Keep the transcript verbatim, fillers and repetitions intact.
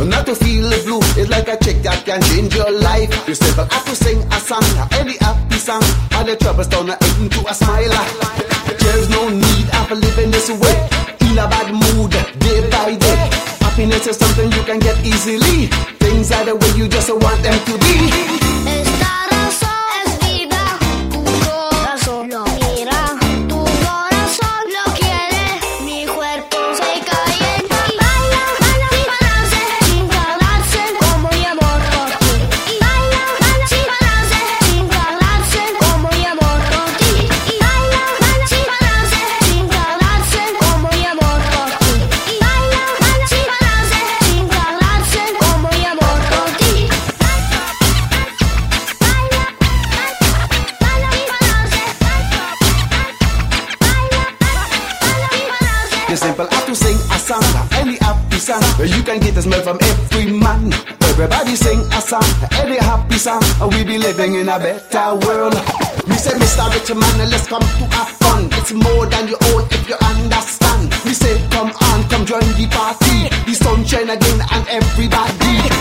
Not to feel the blue is like a trick that can change your life. You simple have to sing a song, any happy song. All the troubles turn into a smile. There's no need of living this way, in a bad mood, day by day. Happiness is something you can get easily. Things are the way you just want them to be. Esta razón es vida, tu corazón lo mira, tu corazón lo quiere, mi cuerpo se calienta y baila, baila sin pararse, sin tardarse, como mi amor por ti. Y baila, baila sin pararse, sin tardarse, como mi amor por ti. Y baila, baila sin pararse, sin tardarse, como mi amor por ti. Y baila, baila sin pararse, sin tardarse, como mi amor por ti. You simple have to sing a song, any happy song. You can get the smell from every man. Everybody sing a song, any happy song. We be living in a better world. We say, Mister Rich Man, let's come to have fun. It's more than you own if you understand. We say, come on, come join the party. The sunshine again and everybody.